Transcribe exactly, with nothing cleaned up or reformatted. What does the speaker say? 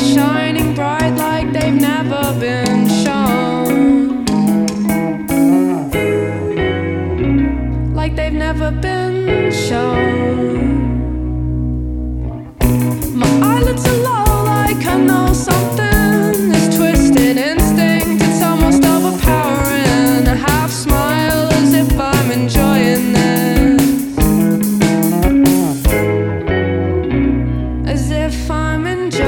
shining bright like they've never been shown, like they've never been shown.